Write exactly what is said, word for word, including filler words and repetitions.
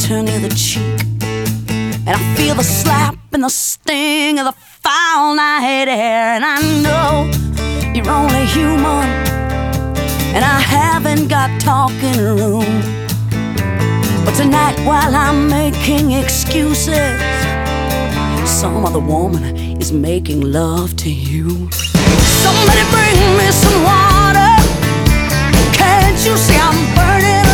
laughter near the cheek, and I feel the slap and the sting of the foul night air. And I know you're only human, and I haven't got talking room. But tonight, while I'm making excuses, some other woman is making love to you. Somebody bring me some water. Can't you see I'm burning